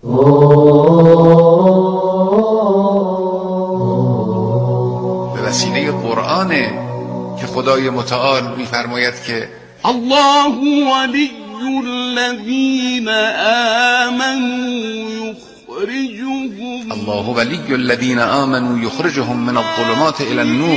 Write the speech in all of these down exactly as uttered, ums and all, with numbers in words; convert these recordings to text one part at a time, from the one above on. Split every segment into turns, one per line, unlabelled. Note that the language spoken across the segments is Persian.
به وسیله قرآنه که خدای متعال می‌فرماید که
الله ولی الذین آمنوا یخرجهم
الله ولی الذین آمنوا یخرجهم من الظلمات الی النور.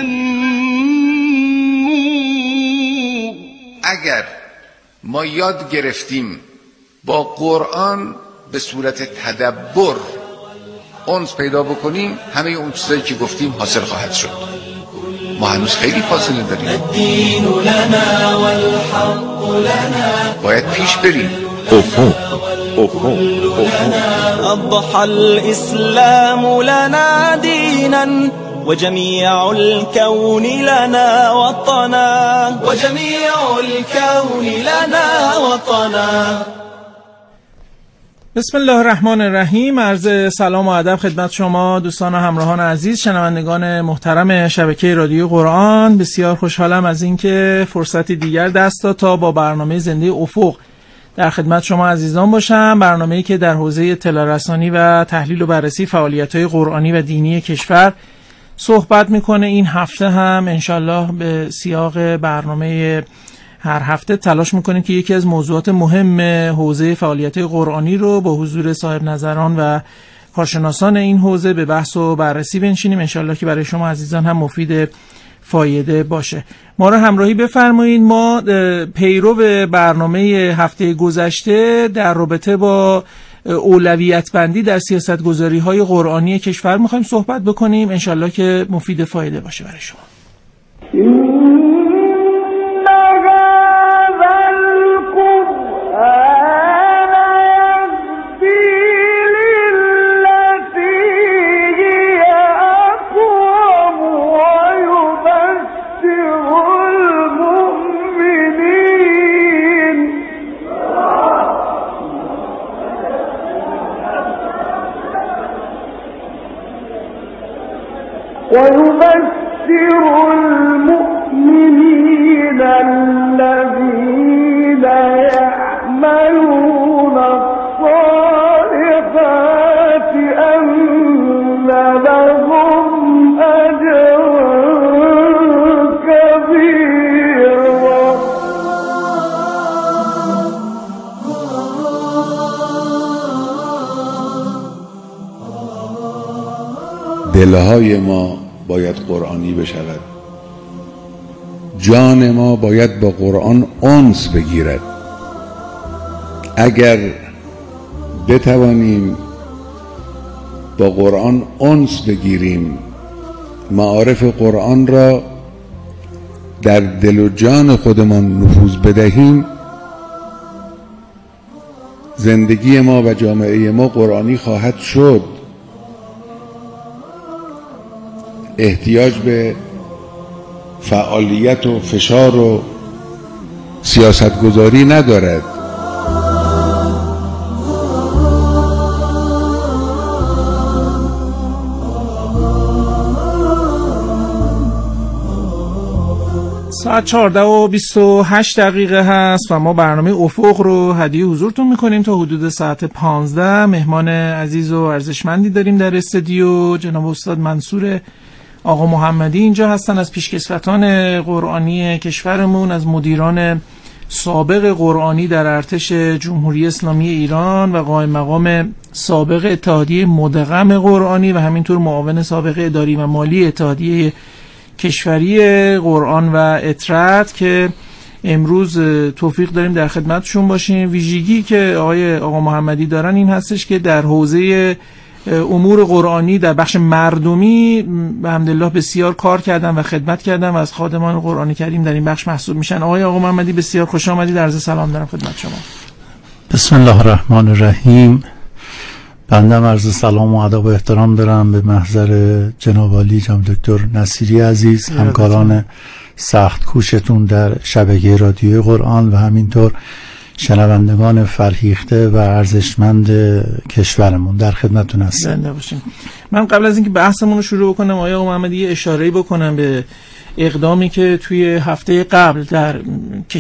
اگر ما یاد گرفتیم با قرآن به صورت تدبر انس پیدا بکنیم، همه اون چیزایی که گفتیم حاصل خواهد شد. ما هنوز خیلی فاصله داریم، باید پیش بریم.
افق افق
أضحى الإسلام لنا دينا وجميع الكون لنا وطنا وجميع الكون لنا وطنا.
بسم الله الرحمن الرحیم. عرض سلام و ادب خدمت شما دوستان و همراهان عزیز، شنوندگان محترم شبکه رادیو قرآن. بسیار خوشحالم از اینکه فرصتی دیگر دست داد تا با برنامه زنده افق در خدمت شما عزیزان باشم. برنامه‌ای که در حوزه اطلاع رسانی و تحلیل و بررسی فعالیت‌های قرآنی و دینی کشور صحبت میکنه. این هفته هم انشالله به سیاق برنامه هر هفته تلاش میکنیم که یکی از موضوعات مهم حوزه فعالیت‌های قرآنی رو با حضور صاحب نظران و کارشناسان این حوزه به بحث و بررسی بنشینیم. انشالله که برای شما عزیزان هم مفید فایده باشه. ما رو همراهی بفرمایید. ما پیرو برنامه هفته گذشته در رابطه با اولویت بندی در سیاست گذاری های قرآنی کشور میخوایم صحبت بکنیم. انشالله که مفید فایده باشه برای شما.
ويبشر المؤمنين الذين يعملون الصالحات أن لهم أجرا كبيرا.
دلهای ما باید قرآنی بشود، جان ما باید با قرآن انس بگیرد. اگر بتوانیم با قرآن انس بگیریم، معارف قرآن را در دل و جان خودمان نفوذ بدهیم، زندگی ما و جامعه ما قرآنی خواهد شد. احتیاج به فعالیت و فشار و سیاستگذاری ندارد.
ساعت چهارده و بیست و هشت دقیقه هست و ما برنامه افق رو هدیه حضورتون میکنیم تا حدود ساعت پانزده. مهمان عزیز و ارزشمندی داریم در استودیو، جناب استاد منصور آقا محمدی اینجا هستن، از پیشکسوتان قرآنی کشورمون، از مدیران سابق قرآنی در ارتش جمهوری اسلامی ایران و قائم مقام سابق اتحادیه مدغم قرآنی و همینطور معاون سابق اداری و مالی اتحادیه کشوری قرآن و اطرت که امروز توفیق داریم در خدمتشون باشیم. ویژگی که آقای آقا محمدی دارن این هستش که در حوزه امور قرآنی در بخش مردمی الحمدلله بسیار کار کردن و خدمت کردن و از خادمان قرآن کریم در این بخش محسوب میشن. آقای آقا محمدی بسیار خوش آمدید، عرض سلام دارم خدمت شما.
بسم الله الرحمن الرحیم. بندم عرض سلام و ادب و احترام دارم به محضر جناب عالی جناب دکتر نصیری عزیز، همکاران سخت کوشتون در شبکه رادیوی قرآن و همینطور شنوندگان فرهیخته و ارزشمند کشورمون. در خدمتتون هستم.
زنده باشین. من قبل از اینکه بحثمون رو شروع بکنم آقای آقا محمدی یه اشاره‌ای بکنم به اقدامی که توی هفته قبل در